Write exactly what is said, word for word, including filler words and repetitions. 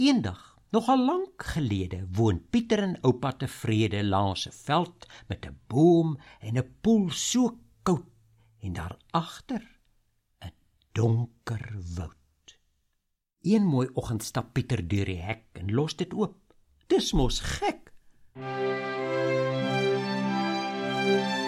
Eendag, nogal lank gelede, woon Pieter en oupa tevrede langs 'n veld met 'n boom en 'n poel so koud en daaraagter 'n donker woud. Een mooi oggend stap Pieter deur die hek en los dit oop. Dis mos gek.